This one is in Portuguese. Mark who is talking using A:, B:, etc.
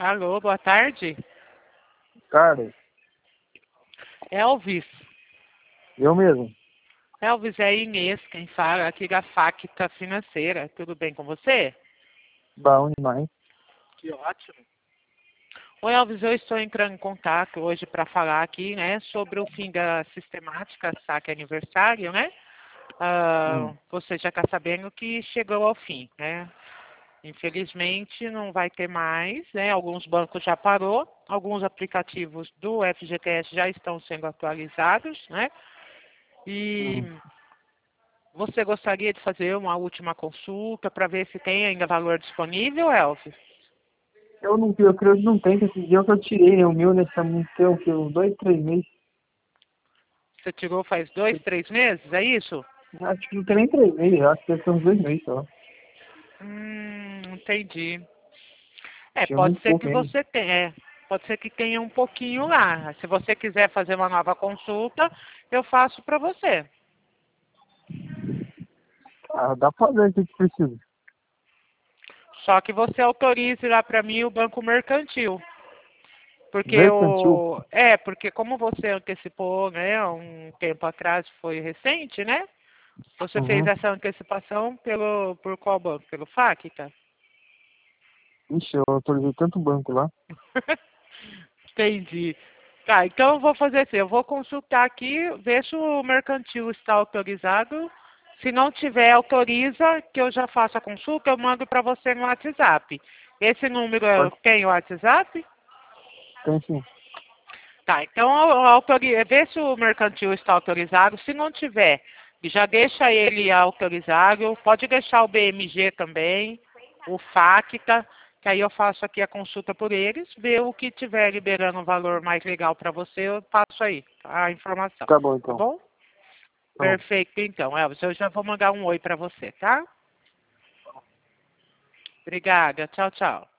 A: Alô, boa tarde.
B: Cara,
A: Elvis.
B: eu mesmo.
A: Elvis, é Inês quem fala aqui da Facta Financeira. Tudo bem com você?
B: Bom demais.
A: Que ótimo. Oi, Elvis, eu estou entrando em contato hoje para falar aqui, né, sobre o fim da sistemática saque aniversário, né? Você já está sabendo que chegou ao fim, né? Infelizmente não vai ter mais, né? Alguns bancos já parou, alguns aplicativos do FGTS já estão sendo atualizados, né? E
B: Hum.
A: você gostaria de fazer uma última consulta para ver se tem ainda valor disponível, Elvis?
B: Eu creio que não tem, que esse dia que eu tirei, né? O meu nesse muito tempo, que uns 2, 3 meses.
A: Você tirou faz 2, 3 meses, é isso?
B: Acho que não tem nem 3 meses, acho que deve ser uns 2 meses só.
A: Entendi.
B: Tinha
A: Pode
B: muito
A: ser
B: pouco
A: que
B: ainda.
A: você tenha, pode ser que tenha um pouquinho lá. Se você quiser fazer uma nova consulta, eu faço para você.
B: Ah, dá pra fazer o que precisa.
A: Só que você autorize lá para mim o Banco Mercantil.
B: Mercantil.
A: Porque como você antecipou, né, um tempo atrás, foi recente, né? Você fez
B: Uhum.
A: essa antecipação por qual banco? Pelo Facta?
B: Ixi, eu autorizei tanto banco lá.
A: Entendi. Tá, então eu vou fazer assim, eu vou consultar aqui, ver se o mercantil está autorizado. Se não tiver, autoriza, que eu já faço a consulta, eu mando para você no WhatsApp. Esse número
B: Pode,
A: tem o WhatsApp?
B: tem sim.
A: Tá, então vê se o mercantil está autorizado. Se não tiver, já deixa ele autorizado. Pode deixar o BMG também, o FACTA, que aí eu faço aqui a consulta por eles, ver o que tiver liberando um valor mais legal para você, eu passo aí a informação.
B: Tá bom,
A: Tá
B: então.
A: bom?
B: Então.
A: Perfeito, então, Elvis. Eu já vou mandar um oi para você, tá? Obrigada. Tchau, tchau.